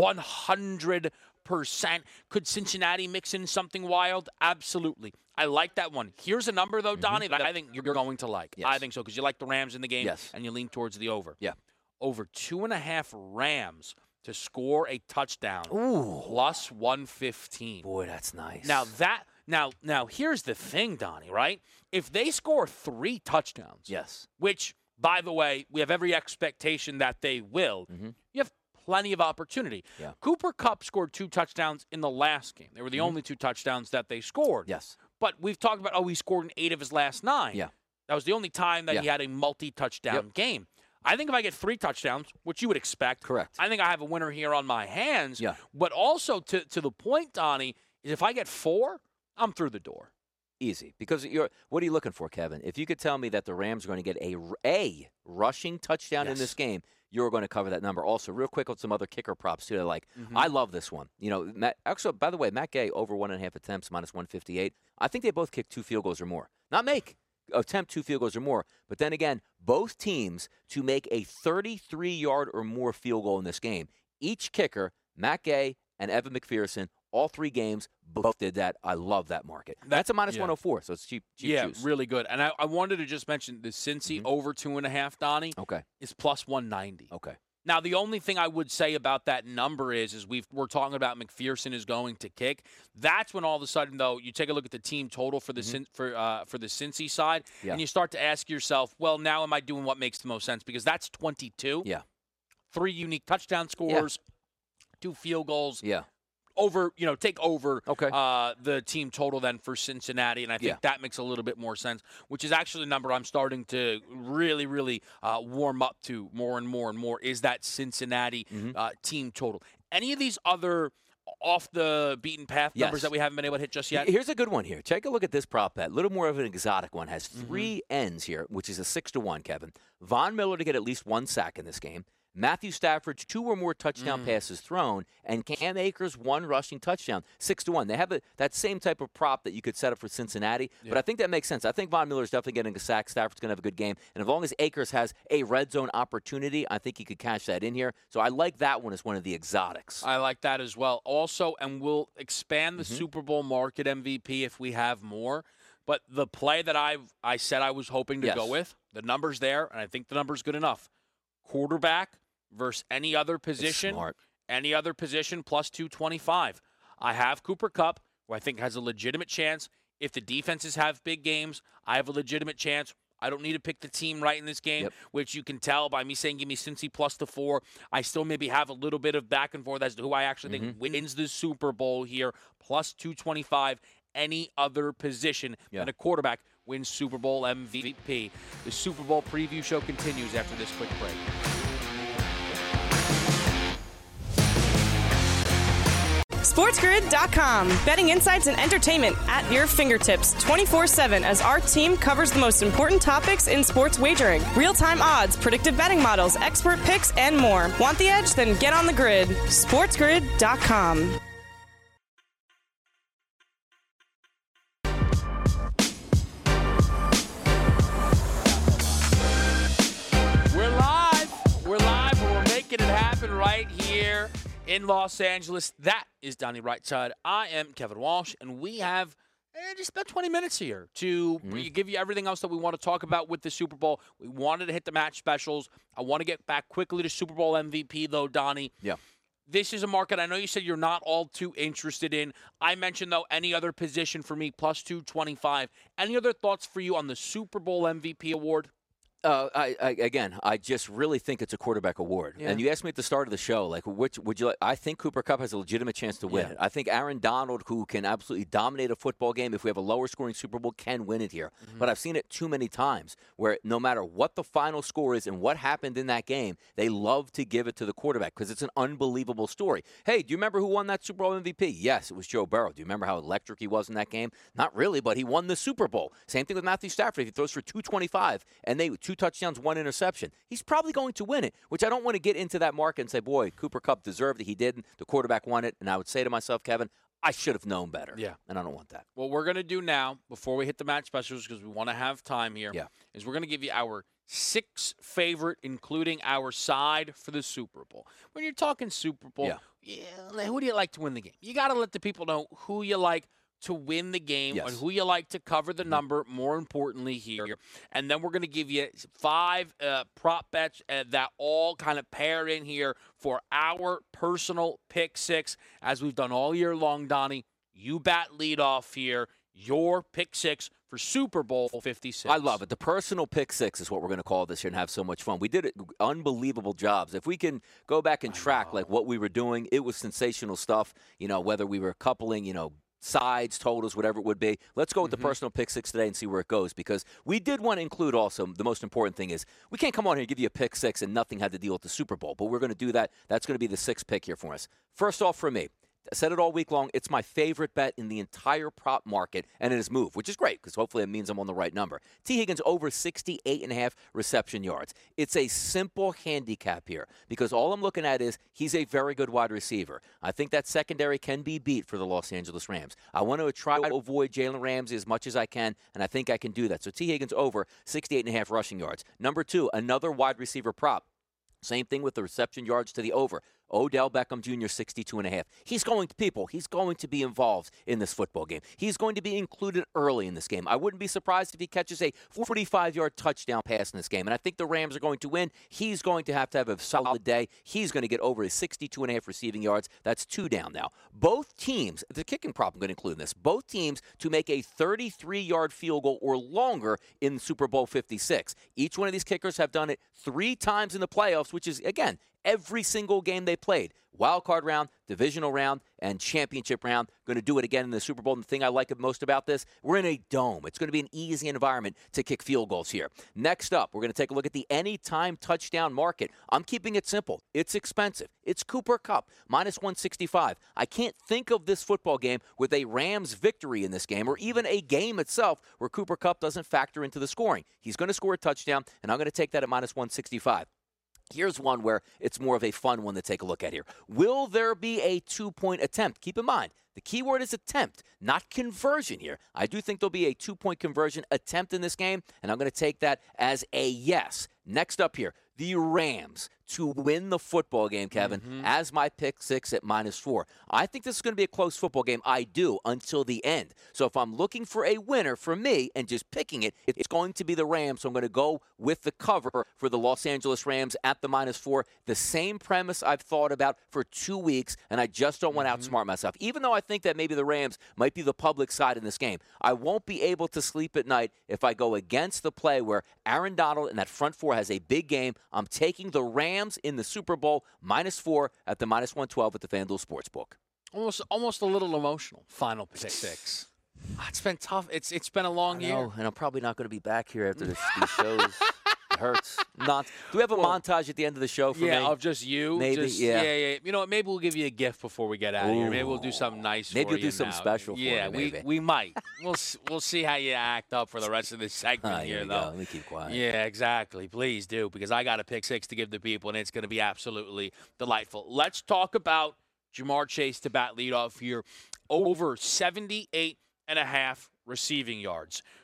[SPEAKER 6] 100%. Could Cincinnati mix in something wild? Absolutely. I like that one. Here's a number, though, Donnie, that I think you're going to like.
[SPEAKER 7] Yes.
[SPEAKER 6] I think so, because you like the Rams in the game, and you lean towards the over.
[SPEAKER 7] Yeah.
[SPEAKER 6] Over 2.5 Rams to score a touchdown.
[SPEAKER 7] Ooh.
[SPEAKER 6] Plus 115.
[SPEAKER 7] Boy, that's nice.
[SPEAKER 6] Now here's the thing, Donnie, right? If they score 3 touchdowns, which, by the way, we have every expectation that they will, you have plenty of opportunity.
[SPEAKER 7] Yeah.
[SPEAKER 6] Cooper Kupp scored 2 touchdowns in the last game. They were the only 2 touchdowns that they scored.
[SPEAKER 7] Yes.
[SPEAKER 6] But we've talked about, he scored in 8 of his last 9.
[SPEAKER 7] Yeah.
[SPEAKER 6] That was the only time that he had a multi-touchdown game. I think if I get 3 touchdowns, which you would expect,
[SPEAKER 7] correct,
[SPEAKER 6] I think I have a winner here on my hands.
[SPEAKER 7] Yeah.
[SPEAKER 6] But also to the point, Donnie, is if I get 4, I'm through the door.
[SPEAKER 7] Easy. Because what are you looking for, Kevin? If you could tell me that the Rams are going to get a rushing touchdown in this game, you're going to cover that number. Also, real quick on some other kicker props, too. I love this one. Actually, by the way, Matt Gay, over 1.5 attempts, minus 158. I think they both kick 2 field goals or more. Not make. Attempt 2 field goals or more. But then again, both teams to make a 33-yard or more field goal in this game. Each kicker, Matt Gay and Evan McPherson, all 3 games, both did that. I love that market. That's a minus 104, so it's cheap juice.
[SPEAKER 6] Really good. And I wanted to just mention the Cincy over 2.5, Donnie, is plus 190.
[SPEAKER 7] Okay.
[SPEAKER 6] Now, the only thing I would say about that number is we're talking about McPherson is going to kick. That's when all of a sudden, though, you take a look at the team total for the for the Cincy side, and you start to ask yourself, well, now am I doing what makes the most sense? Because that's 22.
[SPEAKER 7] Yeah.
[SPEAKER 6] 3 unique touchdown scores, 2 field goals.
[SPEAKER 7] Yeah.
[SPEAKER 6] Take over the team total then for Cincinnati, and I think that makes a little bit more sense, which is actually the number I'm starting to really, really warm up to more and more and more, is that Cincinnati team total. Any of these other off-the-beaten path numbers that we haven't been able to hit just yet?
[SPEAKER 7] Here's a good one here. Take a look at this prop bet. A little more of an exotic one. Has 3 ends here, which is a 6-1, Kevin. Von Miller to get at least 1 sack in this game. Matthew Stafford, 2 or more touchdown passes thrown, and Cam Akers, 1 rushing touchdown, 6-1. They have that same type of prop that you could set up for Cincinnati, but I think that makes sense. I think Von Miller is definitely getting a sack. Stafford's going to have a good game, and as long as Akers has a red zone opportunity, I think he could cash that in here. So I like that one as one of the exotics.
[SPEAKER 6] I like that as well. Also, and we'll expand the Super Bowl market MVP if we have more. But the play that I said I was hoping to go with, the number's there, and I think the number's good enough. Quarterback versus any other position. Any other position plus 225. I have Cooper Kupp, who I think has a legitimate chance. If the defenses have big games, I have a legitimate chance. I don't need to pick the team right in this game, which you can tell by me saying give me Cincy plus the 4. I still maybe have a little bit of back and forth as to who I actually think wins the Super Bowl here, plus 225. Any other position than a quarterback wins Super Bowl MVP. The Super Bowl preview show continues after this quick break.
[SPEAKER 4] SportsGrid.com. Betting insights and entertainment at your fingertips 24/7 as our team covers the most important topics in sports wagering. Real-time odds, predictive betting models, expert picks, and more. Want the edge? Then get on the grid. SportsGrid.com.
[SPEAKER 6] We're live. We're making it happen right here in Los Angeles. That is Donnie Rightside. I am Kevin Walsh, and we have just about 20 minutes here to give you everything else that we want to talk about with the Super Bowl. We wanted to hit the match specials. I want to get back quickly to Super Bowl MVP, though, Donnie.
[SPEAKER 7] Yeah.
[SPEAKER 6] this is a market I know you said you're not all too interested in. I mentioned, though, any other position for me, plus 225. Any other thoughts for you on the Super Bowl MVP award?
[SPEAKER 7] I just really think it's a quarterback award. Yeah. And you asked me at the start of the show, like, which would you like? I think Cooper Kupp has a legitimate chance to win it. I think Aaron Donald, who can absolutely dominate a football game, if we have a lower scoring Super Bowl, can win it here. Mm-hmm. But I've seen it too many times where no matter what the final score is and what happened in that game, they love to give it to the quarterback because it's an unbelievable story. Hey, do you remember who won that Super Bowl MVP? Yes, it was Joe Burrow. Do you remember how electric he was in that game? Not really, but he won the Super Bowl. Same thing with Matthew Stafford. If he throws for 225 and they 2 touchdowns, 1 interception, he's probably going to win it, which I don't want to get into that market and say, boy, Cooper Kupp deserved it. He didn't. The quarterback won it. And I would say to myself, Kevin, I should have known better.
[SPEAKER 6] Yeah.
[SPEAKER 7] And I don't want that.
[SPEAKER 6] What we're going to do now, before we hit the match specials, because we want to have time here, is we're going to give you our 6 favorite, including our side for the Super Bowl. When you're talking Super Bowl, who do you like to win the game? You got to let the people know who you like to win the game and who you like to cover the number, more importantly here. And then we're going to give you 5 prop bets that all kind of pair in here for our personal pick 6, as we've done all year long, Donnie. You bat lead off here. Your pick 6 for Super Bowl 56.
[SPEAKER 7] I love it. The personal pick 6 is what we're going to call this here and have so much fun. We did it, unbelievable jobs. If we can go back and track like what we were doing, it was sensational stuff. You know, whether we were coupling, sides, totals, whatever it would be. Let's go with the personal pick 6 today and see where it goes, because we did want to include also, the most important thing is we can't come on here and give you a pick 6 and nothing had to deal with the Super Bowl, but we're going to do that. That's going to be the 6th pick here for us. First off, for me, I said it all week long, it's my favorite bet in the entire prop market, and it has moved, which is great because hopefully it means I'm on the right number. T. Higgins over 68.5 reception yards. It's a simple handicap here because all I'm looking at is he's a very good wide receiver. I think that secondary can be beat for the Los Angeles Rams. I want to try to avoid Jalen Ramsey as much as I can, and I think I can do that. So T. Higgins over 68.5 rushing yards. Number 2, another wide receiver prop. Same thing with the reception yards to the over. Odell Beckham Jr., 62.5. He's going to be involved in this football game. He's going to be included early in this game. I wouldn't be surprised if he catches a 45-yard touchdown pass in this game. And I think the Rams are going to win. He's going to have a solid day. He's going to get over his 62.5 receiving yards. That's 2 down now. Both teams, the kicking prop I'm going to include in this, both teams to make a 33-yard field goal or longer in Super Bowl 56. Each one of these kickers have done it 3 times in the playoffs, which is, again, every single game they played. Wild card round, divisional round, and championship round. Going to do it again in the Super Bowl. And the thing I like most about this, we're in a dome. It's going to be an easy environment to kick field goals here. Next up, we're going to take a look at the anytime touchdown market. I'm keeping it simple. It's expensive. It's Cooper Kupp, minus 165. I can't think of this football game with a Rams victory in this game, or even a game itself where Cooper Kupp doesn't factor into the scoring. He's going to score a touchdown, and I'm going to take that at minus 165. Here's one where it's more of a fun one to take a look at here. Will there be a 2-point attempt? Keep in mind, the key word is attempt, not conversion here. I do think there'll be a 2-point conversion attempt in this game, and I'm going to take that as a yes. Next up here, the Rams to win the football game, Kevin, as my pick 6 at minus 4. I think this is going to be a close football game. I do, until the end. So if I'm looking for a winner for me and just picking it, it's going to be the Rams. So I'm going to go with the cover for the Los Angeles Rams at the minus 4. The same premise I've thought about for 2 weeks, and I just don't want to outsmart myself. Even though I think that maybe the Rams might be the public side in this game, I won't be able to sleep at night if I go against the play where Aaron Donald and that front 4 has a big game. I'm taking the Rams in the Super Bowl, minus 4 at the minus 112 at the FanDuel Sportsbook.
[SPEAKER 6] Almost a little emotional. Final pick 6. It's been tough. It's been a long year.
[SPEAKER 7] And I'm probably not going to be back here after these shows. It hurts. Do we have a montage at the end of the show for me?
[SPEAKER 6] Yeah, of just you.
[SPEAKER 7] Maybe,
[SPEAKER 6] yeah. You know what? Maybe we'll give you a gift before we get out of here. Maybe we'll do something nice
[SPEAKER 7] maybe
[SPEAKER 6] for you.
[SPEAKER 7] Maybe we'll do something special for you.
[SPEAKER 6] Yeah, we might. We'll see how you act up for the rest of this segment
[SPEAKER 7] here,
[SPEAKER 6] though.
[SPEAKER 7] Let me keep quiet.
[SPEAKER 6] Yeah, exactly. Please do, because I got a pick 6 to give the people, and it's going to be absolutely delightful. Let's talk about Ja'Marr Chase to bat leadoff here. Over 78.5 receiving yards.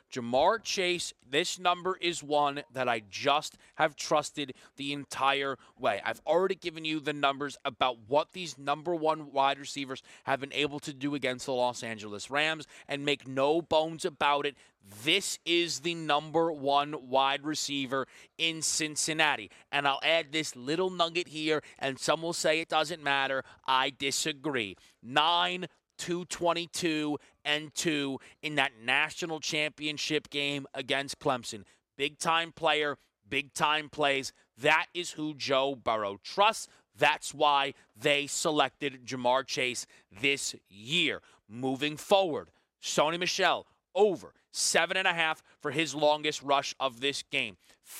[SPEAKER 6] Ja'Marr Chase, this number is one that I just have trusted the entire way. I've already given you the numbers about what these number one wide receivers have been able to do against the Los Angeles Rams, and make no bones about it, this is the number one wide receiver in Cincinnati. And I'll add this little nugget here, and some will say it doesn't matter. I disagree. 9, 222 and 2 in that national championship game against Clemson. Big-time player, big-time plays. That is who Joe Burrow trusts. That's why they selected Ja'Marr Chase this year. Moving forward, Sony Michel, over 7.5 for his longest rush of this game.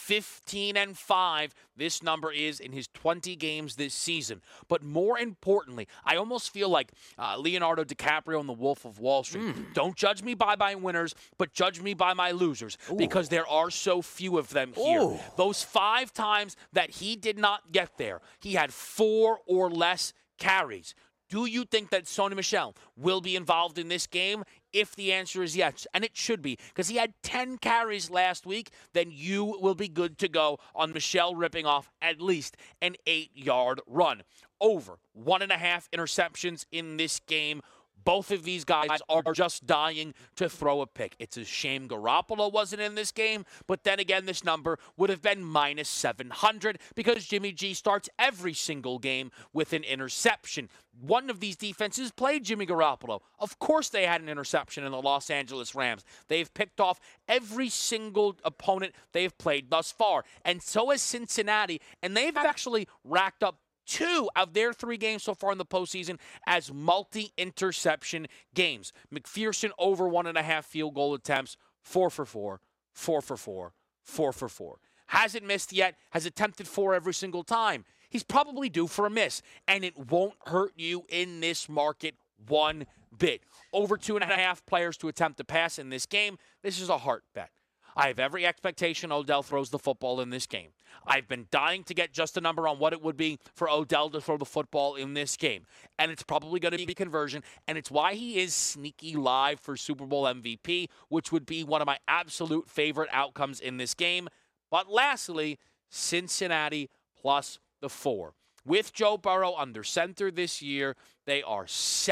[SPEAKER 6] 15-5, this number is in his 20 games this season. But more importantly, I almost feel like Leonardo DiCaprio in The Wolf of Wall Street. Don't judge me by my winners, but judge me by my losers, because there are so few of them here. Those 5 times that he did not get there, he had 4 or less carries. Do you think that Sony Michel will be involved in this game? If the answer is yes, and it should be, because he had 10 carries last week, then you will be good to go on Michel ripping off at least an 8-yard run. Over 1.5 interceptions in this game. Both of these guys are just dying to throw a pick. It's a shame Garoppolo wasn't in this game, but then again, this number would have been minus 700 because Jimmy G starts every single game with an interception. One of these defenses played Jimmy Garoppolo. Of course they had an interception in the Los Angeles Rams. They've picked off every single opponent they've played thus far, and so has Cincinnati, and they've actually racked up 2 of their 3 games so far in the postseason as multi-interception games. McPherson over 1.5 field goal attempts, 4 for 4, 4 for 4, 4 for 4. Hasn't missed yet, has attempted 4 every single time. He's probably due for a miss, and it won't hurt you in this market one bit. Over 2.5 players to attempt to pass in this game. This is a heart bet. I have every expectation Odell throws the football in this game. I've been dying to get just a number on what it would be for Odell to throw the football in this game. And it's probably going to be conversion, and it's why he is sneaky live for Super Bowl MVP, which would be one of my absolute favorite outcomes in this game. But lastly, Cincinnati plus the 4. With Joe Burrow under center this year, they are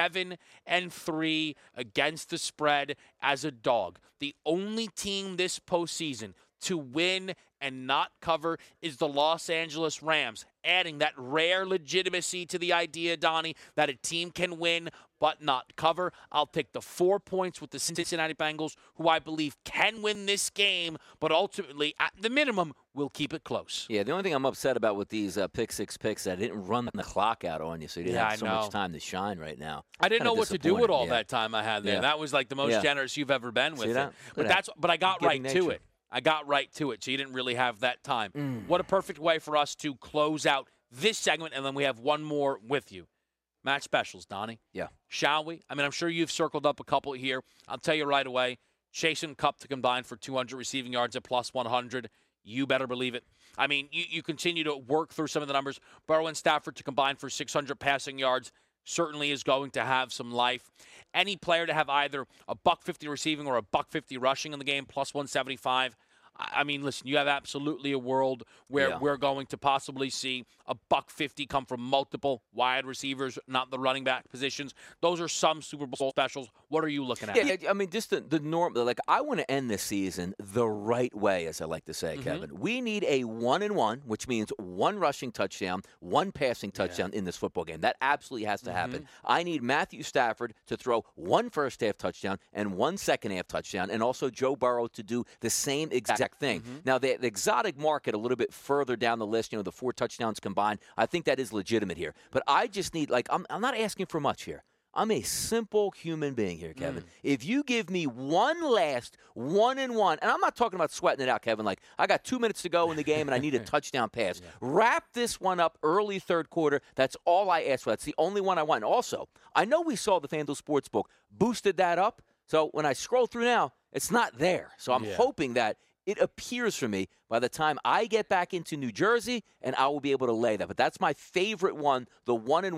[SPEAKER 6] 7-3 against the spread as a dog. The only team this postseason to win and not cover is the Los Angeles Rams, adding that rare legitimacy to the idea, Donnie, that a team can win but not cover. I'll take the 4 points with the Cincinnati Bengals, who I believe can win this game, but ultimately, at the minimum, will keep it close.
[SPEAKER 7] Yeah, the only thing I'm upset about with these pick six picks, I didn't run the clock out on you, so you didn't have so much time to shine right now.
[SPEAKER 6] I didn't know what to do with all that time I had there. That was like the most generous you've ever been with it. But I got right to it. I got right to it, so you didn't really have that time. What a perfect way for us to close out this segment, and then we have one more with you. Match specials, Donnie.
[SPEAKER 7] Yeah.
[SPEAKER 6] Shall we? I mean, I'm sure you've circled up a couple here. I'll tell you right away, Chase and Kupp to combine for 200 receiving yards at plus 100. You better believe it. I mean, you continue to work through some of the numbers. Burrow and Stafford to combine for 600 passing yards certainly is going to have some life. Any player to have either a $150 receiving or a $150 rushing in the game, plus 175. I mean, listen, you have absolutely a world where we're going to possibly see a $150 come from multiple wide receivers, not the running back positions. Those are some Super Bowl specials. What are you looking at?
[SPEAKER 7] Yeah, I mean, just the norm. Like, I want to end this season the right way, as I like to say, Kevin. We need a 1-and-1, which means 1 rushing touchdown, 1 passing touchdown in this football game. That absolutely has to happen. I need Matthew Stafford to throw 1 first-half touchdown and 1 second-half touchdown, and also Joe Burrow to do the same exact thing. Now, the exotic market a little bit further down the list, the 4 touchdowns combined, I think that is legitimate here. But I just need, I'm not asking for much here. I'm a simple human being here, Kevin. If you give me one last 1-and-1, and I'm not talking about sweating it out, Kevin, like I got 2 minutes to go in the game and I need a touchdown pass. Wrap this one up early third quarter. That's all I ask for. That's the only one I want. And also, I know we saw the FanDuel Sportsbook boosted that up. So when I scroll through now, it's not there. So I'm hoping that it appears for me by the time I get back into New Jersey, and I will be able to lay that. But that's my favorite one, the 1-and-1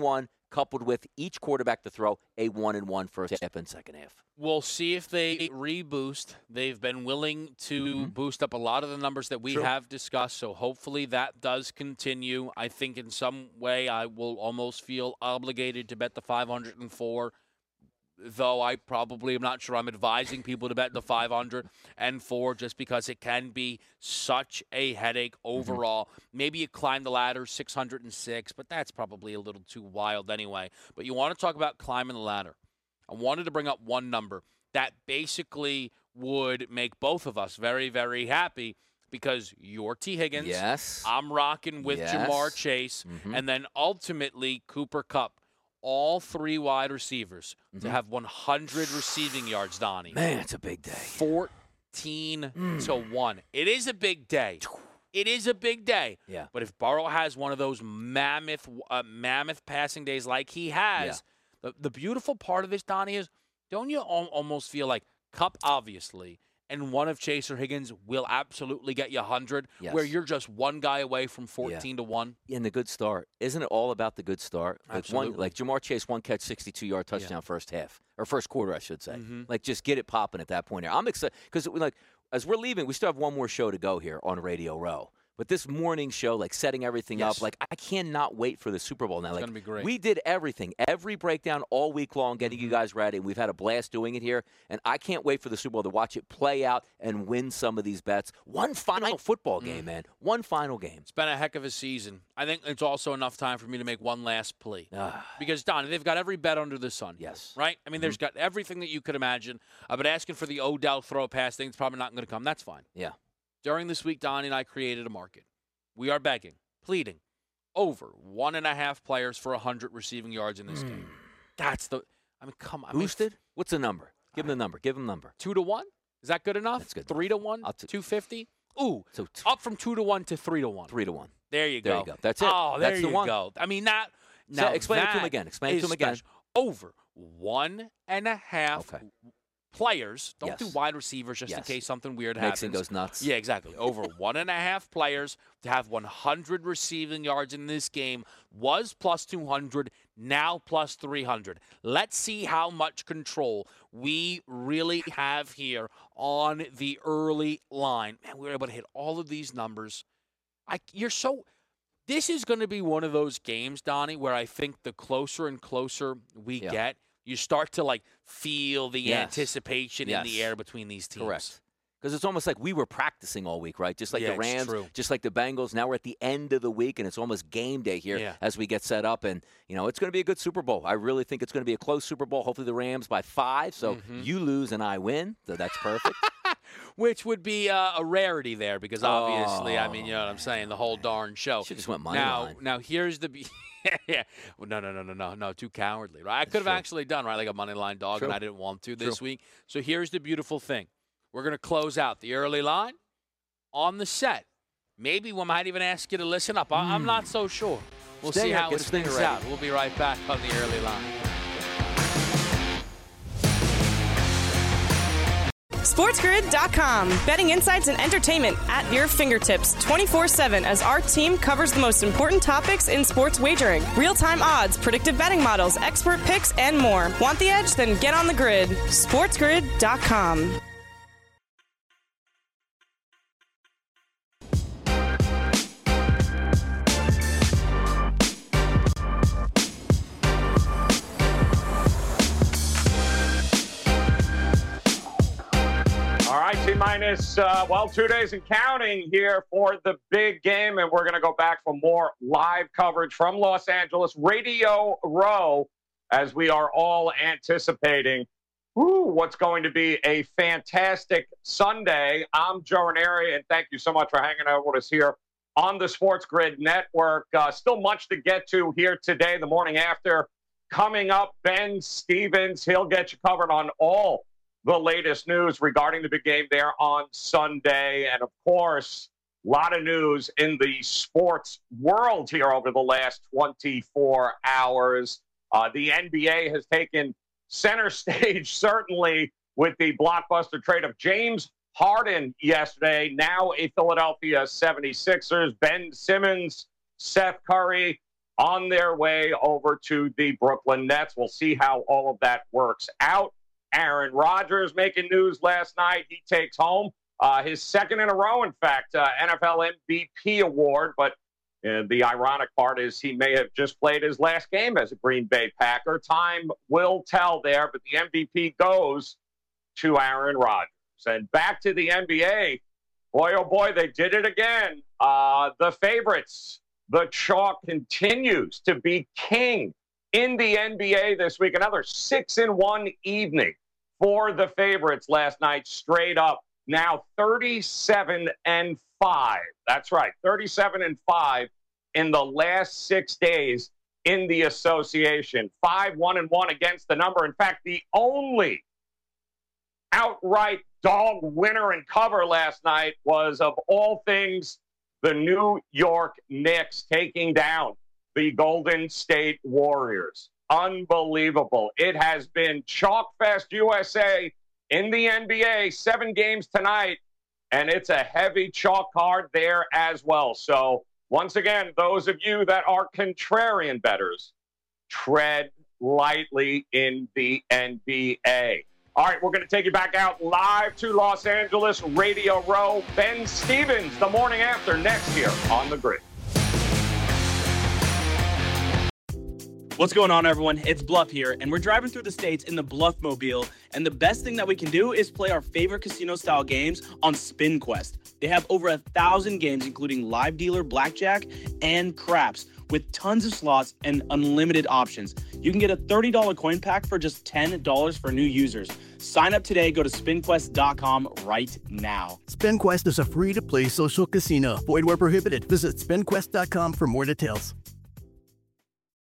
[SPEAKER 7] coupled with each quarterback to throw a 1-and-1 first half and second half.
[SPEAKER 6] We'll see if they reboost. They've been willing to boost up a lot of the numbers that we have discussed, so hopefully that does continue. I think in some way I will almost feel obligated to bet the 504, though I probably am not sure I'm advising people to bet the 504 just because it can be such a headache overall. Maybe you climb the ladder 606, but that's probably a little too wild anyway. But you want to talk about climbing the ladder. I wanted to bring up one number that basically would make both of us very, very happy because you're T. Higgins.
[SPEAKER 7] Yes.
[SPEAKER 6] I'm rocking with Jamar Chase. And then ultimately Cooper Kupp. All three wide receivers to have 100 receiving yards, Donnie.
[SPEAKER 7] Man, it's a big day.
[SPEAKER 6] 14-1. It is a big day. It is a big day.
[SPEAKER 7] Yeah.
[SPEAKER 6] But if Burrow has one of those mammoth passing days like he has, the beautiful part of this, Donnie, is don't you almost feel like Kupp, obviously, and one of Chase or Higgins will absolutely get you 100, where you're just one guy away from 14-1.
[SPEAKER 7] And the good start. Isn't it all about the good start?
[SPEAKER 6] Absolutely.
[SPEAKER 7] Like Jamar Chase, one catch, 62-yard touchdown first half, or first quarter, I should say. Like, just get it popping at that point here. I'm excited because, as we're leaving, we still have one more show to go here on Radio Row. But this morning show, setting everything up, I cannot wait for the Super Bowl now.
[SPEAKER 6] It's going to be great.
[SPEAKER 7] We did everything, every breakdown all week long, getting you guys ready, and we've had a blast doing it here. And I can't wait for the Super Bowl to watch it play out and win some of these bets. One final football game, man. One final game.
[SPEAKER 6] It's been a heck of a season. I think it's also enough time for me to make one last plea. Because, Don, they've got every bet under the sun.
[SPEAKER 7] Yes.
[SPEAKER 6] Right? I mean, there's got everything that you could imagine. I've been asking for the Odell throw pass thing. It's probably not going to come. That's fine.
[SPEAKER 7] Yeah.
[SPEAKER 6] During this week, Donnie and I created a market. We are begging, pleading, over 1.5 players for 100 receiving yards in this game. That's come on.
[SPEAKER 7] Boosted? What's the number? Give him the number. Give him the number.
[SPEAKER 6] 2-1? Is that good enough?
[SPEAKER 7] That's good.
[SPEAKER 6] 3-1? 250? Ooh,
[SPEAKER 7] so
[SPEAKER 6] up from 2-1 to 3-1.
[SPEAKER 7] 3-1.
[SPEAKER 6] There you go.
[SPEAKER 7] There you go. That's it.
[SPEAKER 6] Oh, there
[SPEAKER 7] That's
[SPEAKER 6] you
[SPEAKER 7] the one.
[SPEAKER 6] go. I mean, now
[SPEAKER 7] explain it to him again. Explain it to him again.
[SPEAKER 6] Over 1.5 players. Don't do wide receivers just in case something weird happens.
[SPEAKER 7] Makes him goes nuts.
[SPEAKER 6] Yeah, exactly. Over 1.5 players to have 100 receiving yards in this game was plus 200, now plus 300. Let's see how much control we really have here on the early line. Man, we were able to hit all of these numbers. This is going to be one of those games, Donnie, where I think the closer and closer we get, you start to feel the anticipation in the air between these teams.
[SPEAKER 7] Correct. Because it's almost like we were practicing all week, right? Just like the Rams,
[SPEAKER 6] just
[SPEAKER 7] like the Bengals. Now we're at the end of the week, and it's almost game day here as we get set up. And, it's going to be a good Super Bowl. I really think it's going to be a close Super Bowl. Hopefully the Rams by 5. So you lose and I win. So that's perfect.
[SPEAKER 6] Which would be a rarity there because obviously, you know what I'm saying, the whole darn show.
[SPEAKER 7] Should just went money line.
[SPEAKER 6] Now here's the no, too cowardly, right? I could have actually done like a money line dog, and I didn't want to this week. So here's the beautiful thing: we're going to close out the early line on the set. Maybe we might even ask you to listen up. I'm not so sure. We'll see how it spins out. We'll be right back on the early line.
[SPEAKER 4] SportsGrid.com. Betting insights and entertainment at your fingertips 24/7 as our team covers the most important topics in sports wagering. Real-time odds, predictive betting models, expert picks, and more. Want the edge? Then get on the grid. SportsGrid.com.
[SPEAKER 8] T-minus, 2 days and counting here for the big game. And we're going to go back for more live coverage from Los Angeles, Radio Row, as we are all anticipating what's going to be a fantastic Sunday. I'm Joe Ranieri, and thank you so much for hanging out with us here on the Sports Grid Network. Still much to get to here today, the morning after. Coming up, Ben Stevens. He'll get you covered on all the latest news regarding the big game there on Sunday. And, of course, a lot of news in the sports world here over the last 24 hours. The NBA has taken center stage, certainly, with the blockbuster trade of James Harden yesterday, now a Philadelphia 76ers. Ben Simmons, Seth Curry, on their way over to the Brooklyn Nets. We'll see how all of that works out. Aaron Rodgers making news last night. He takes home his second in a row, in fact, NFL MVP award. But the ironic part is he may have just played his last game as a Green Bay Packer. Time will tell there, but the MVP goes to Aaron Rodgers. And back to the NBA. Boy, oh boy, they did it again. The favorites, the chalk continues to be king in the NBA this week. Another 6-1 evening for the favorites last night, straight up. Now 37-5. That's right, 37-5 in the last 6 days in the association. 5-1-1 against the number. In fact, the only outright dog winner and cover last night was, of all things, the New York Knicks taking down the Golden State Warriors. Unbelievable. It has been Chalkfest USA in the NBA, 7 games tonight, and it's a heavy chalk card there as well. So, once again, those of you that are contrarian bettors, tread lightly in the NBA. All right, we're going to take you back out live to Los Angeles, Radio Row. Ben Stevens, the morning after, next here on The Grid.
[SPEAKER 9] What's going on, everyone? It's Bluff here, and we're driving through the states in the Bluff-mobile, and the best thing that we can do is play our favorite casino-style games on SpinQuest. They have over 1,000 games, including live dealer, blackjack, and craps, with tons of slots and unlimited options. You can get a $30 coin pack for just $10 for new users. Sign up today. Go to SpinQuest.com right now.
[SPEAKER 3] SpinQuest is a free-to-play social casino. Void where prohibited. Visit SpinQuest.com for more details.